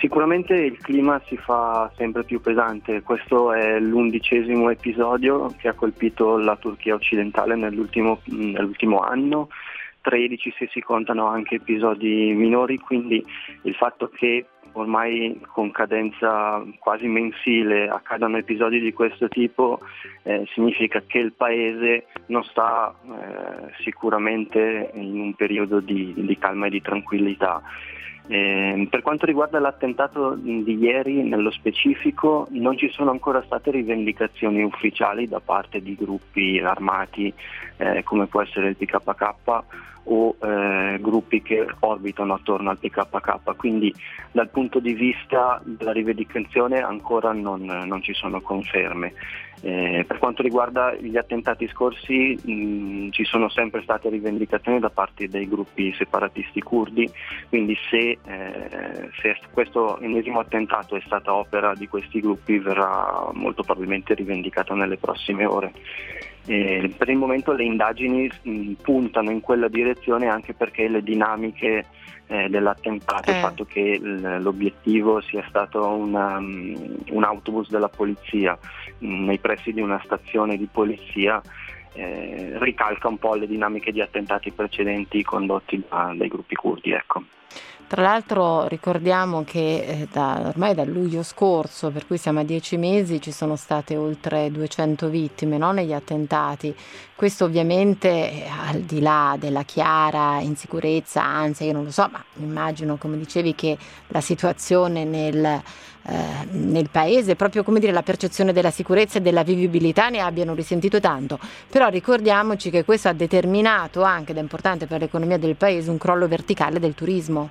Sicuramente il clima si fa sempre più pesante. Questo è l'11° episodio che ha colpito la Turchia occidentale nell'ultimo anno, 13 se si contano anche episodi minori, quindi il fatto che ormai con cadenza quasi mensile accadano episodi di questo tipo significa che il paese non sta sicuramente in un periodo di calma e di tranquillità. Per quanto riguarda l'attentato di ieri, nello specifico, non ci sono ancora state rivendicazioni ufficiali da parte di gruppi armati come può essere il PKK o gruppi che orbitano attorno al PKK, quindi dal punto di vista della rivendicazione ancora non ci sono conferme. Per quanto riguarda gli attentati scorsi ci sono sempre state rivendicazioni da parte dei gruppi separatisti curdi, quindi se questo ennesimo attentato è stata opera di questi gruppi verrà molto probabilmente rivendicato nelle prossime ore. Per il momento le indagini puntano in quella direzione anche perché le dinamiche dell'attentato, il fatto che l'obiettivo sia stato un autobus della polizia nei pressi di una stazione di polizia, ricalca un po' le dinamiche di attentati precedenti condotti dai gruppi curdi, ecco. Tra l'altro ricordiamo che ormai dal luglio scorso, per cui siamo a 10 mesi, ci sono state oltre 200 vittime, no, negli attentati. Questo ovviamente al di là della chiara insicurezza, anzi io non lo so, ma immagino, come dicevi, che la situazione nel paese, proprio come dire la percezione della sicurezza e della vivibilità ne abbiano risentito tanto. Però ricordiamoci che questo ha determinato anche, ed è importante per l'economia del paese, un crollo verticale del turismo.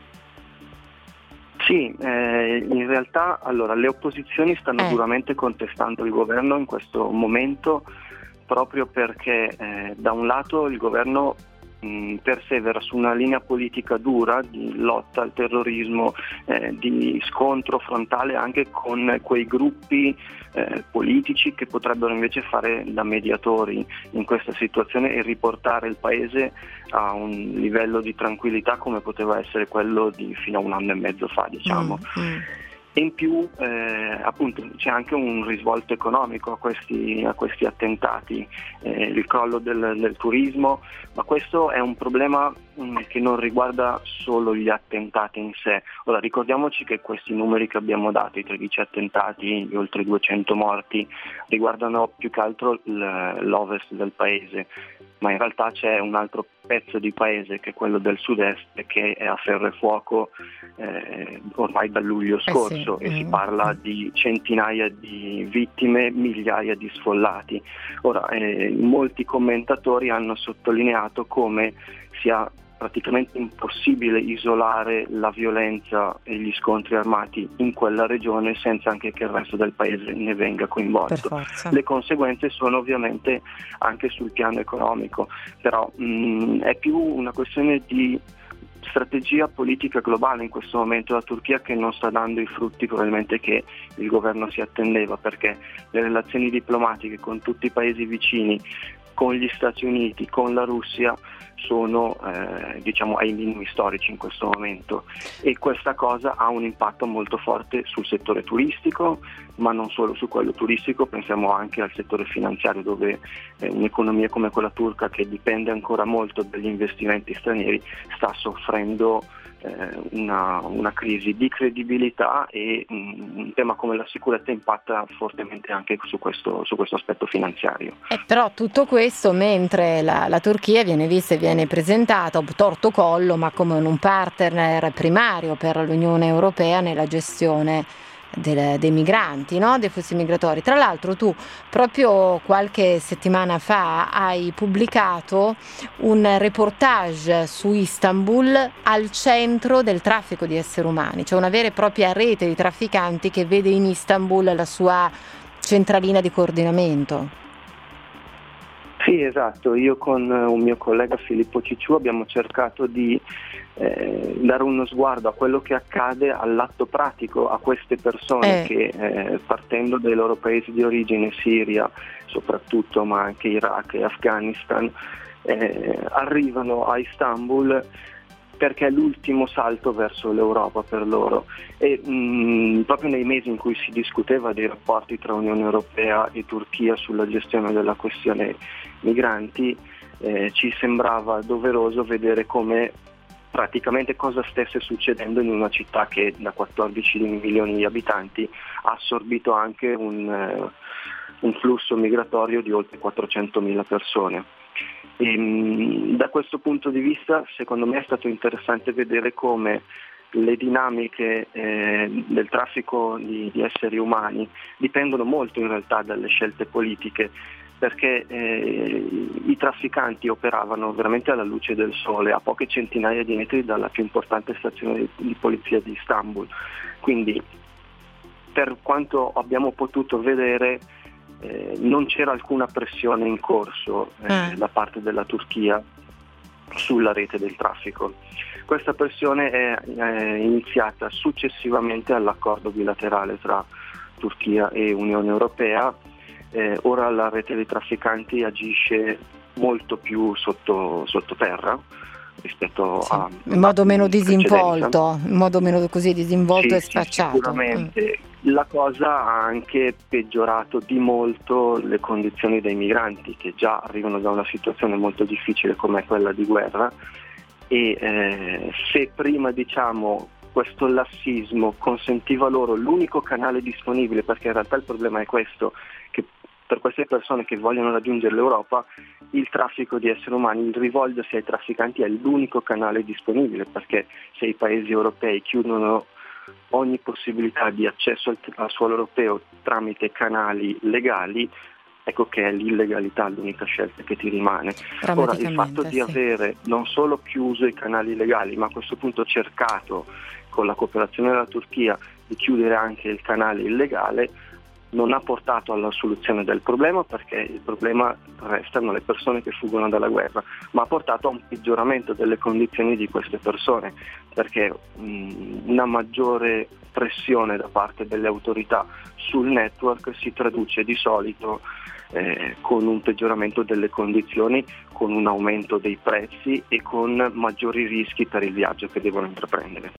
Sì, in realtà le opposizioni stanno duramente contestando il governo in questo momento, proprio perché da un lato il governo persevera su una linea politica dura di lotta al terrorismo, di scontro frontale anche con quei gruppi politici che potrebbero invece fare da mediatori in questa situazione e riportare il paese a un livello di tranquillità come poteva essere quello di fino a un anno e mezzo fa, diciamo. E in più appunto c'è anche un risvolto economico a questi attentati, il crollo del turismo, ma questo è un problema che non riguarda solo gli attentati in sé. Ora ricordiamoci che questi numeri che abbiamo dato, i 13 attentati, gli oltre 200 morti, riguardano più che altro l'ovest del paese, ma in realtà c'è un altro pezzo di paese che è quello del sud-est che è a ferro e fuoco ormai dal luglio scorso e si parla di centinaia di vittime, migliaia di sfollati. Ora molti commentatori hanno sottolineato come sia praticamente impossibile isolare la violenza e gli scontri armati in quella regione senza anche che il resto del paese ne venga coinvolto. Le conseguenze sono ovviamente anche sul piano economico, però è più una questione di strategia politica globale in questo momento la Turchia che non sta dando i frutti probabilmente che il governo si attendeva, perché le relazioni diplomatiche con tutti i paesi vicini, con gli Stati Uniti, con la Russia sono ai minimi storici in questo momento e questa cosa ha un impatto molto forte sul settore turistico, ma non solo su quello turistico, pensiamo anche al settore finanziario dove un'economia come quella turca che dipende ancora molto dagli investimenti stranieri sta soffrendo una crisi di credibilità e un tema come la sicurezza impatta fortemente anche su questo aspetto finanziario. Però tutto questo mentre la Turchia viene vista e viene presentata obtorto collo ma come un partner primario per l'Unione Europea nella gestione dei migranti, no? Dei flussi migratori. Tra l'altro tu proprio qualche settimana fa hai pubblicato un reportage su Istanbul al centro del traffico di esseri umani, cioè una vera e propria rete di trafficanti che vede in Istanbul la sua centralina di coordinamento. Sì, esatto, io con un mio collega Filippo Cicciu abbiamo cercato di dare uno sguardo a quello che accade, all'atto pratico, a queste persone che partendo dai loro paesi di origine, Siria soprattutto, ma anche Iraq e Afghanistan, arrivano a Istanbul perché è l'ultimo salto verso l'Europa per loro e proprio nei mesi in cui si discuteva dei rapporti tra Unione Europea e Turchia sulla gestione della questione migranti, ci sembrava doveroso vedere come praticamente cosa stesse succedendo in una città che da 14 milioni di abitanti ha assorbito anche un flusso migratorio di oltre 400.000 persone. Da questo punto di vista, secondo me, è stato interessante vedere come le dinamiche del traffico di esseri umani dipendono molto in realtà dalle scelte politiche, perché i trafficanti operavano veramente alla luce del sole, a poche centinaia di metri dalla più importante stazione di polizia di Istanbul. Quindi, per quanto abbiamo potuto vedere, non c'era alcuna pressione in corso da parte della Turchia sulla rete del traffico. Questa pressione è iniziata successivamente all'accordo bilaterale tra Turchia e Unione Europea. Ora la rete dei trafficanti agisce molto più sottoterra rispetto a in modo meno disinvolto, in modo meno così disinvolto e spacciato. Sicuramente. La cosa ha anche peggiorato di molto le condizioni dei migranti, che già arrivano da una situazione molto difficile come quella di guerra, e se prima questo lassismo consentiva loro l'unico canale disponibile, perché in realtà il problema è questo, che per queste persone che vogliono raggiungere l'Europa il traffico di esseri umani, il rivolgersi ai trafficanti è l'unico canale disponibile, perché se i paesi europei chiudono ogni possibilità di accesso al suolo europeo tramite canali legali, ecco che è l'illegalità l'unica scelta che ti rimane. Ora, il fatto di avere non solo chiuso i canali legali, ma a questo punto cercato, con la cooperazione della Turchia, di chiudere anche il canale illegale, non ha portato alla soluzione del problema, perché il problema restano le persone che fuggono dalla guerra, ma ha portato a un peggioramento delle condizioni di queste persone, perché una maggiore pressione da parte delle autorità sul network si traduce di solito con un peggioramento delle condizioni, con un aumento dei prezzi e con maggiori rischi per il viaggio che devono intraprendere.